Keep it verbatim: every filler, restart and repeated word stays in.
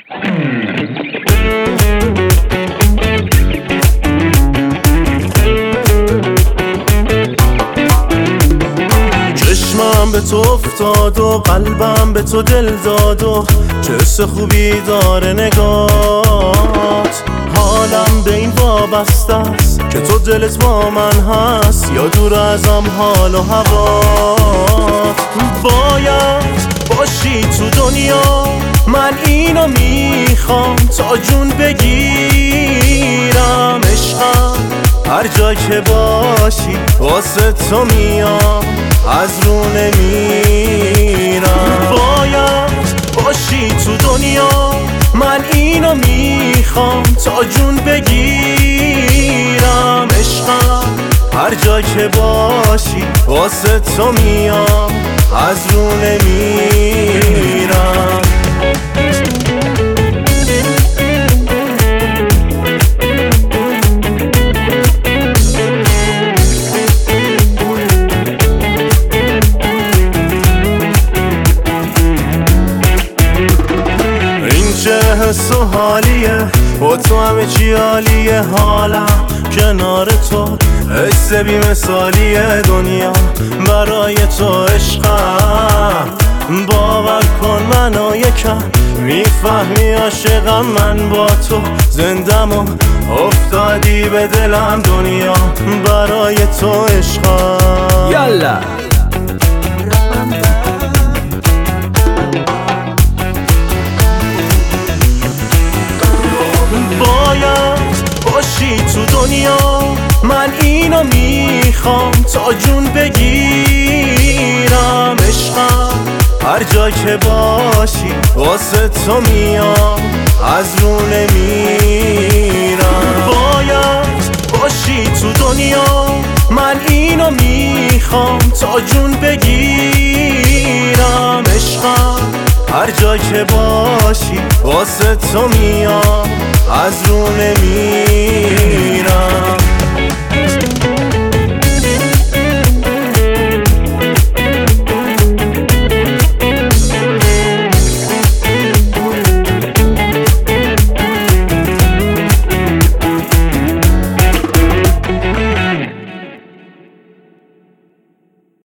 چشمم به تو افتاد و قلبم به تو دل داد و چه حس خوبی داره نگات. حالم به این وابسته است که تو دلت با من هست یا دور ازم حال و هوات. باید باشی تو دنیا، من اینو میخوام تا جون بگیرم. عشقم هر جا که باشی واسه تو میام، از رو نمیرم. باید باشی تو دنیا، من اینو میخوام تا جون بگیرم. عشقم هر جا که باشی واسه تو میام، از رو نمیرم. حس و حالیه با تو همه چی عالیه. حالم کنار تو حس بی مثالیه. دنیا برای تو عشقم، باور کن منو یکم میفهمی عاشقم. من با تو زندم و افتادی به دلم. دنیا برای تو عشقم. یالا باید باشی تو دنیا، من اینو میخوام تا جون بگیرم. عشقم هر جا که باشی واسه تو میام، از رو نمیرم. باید باشی تو دنیا، من اینو میخوام تا جون بگیرم. عشقم هر جا که باشی واسه تو میام، از رو نمیرم.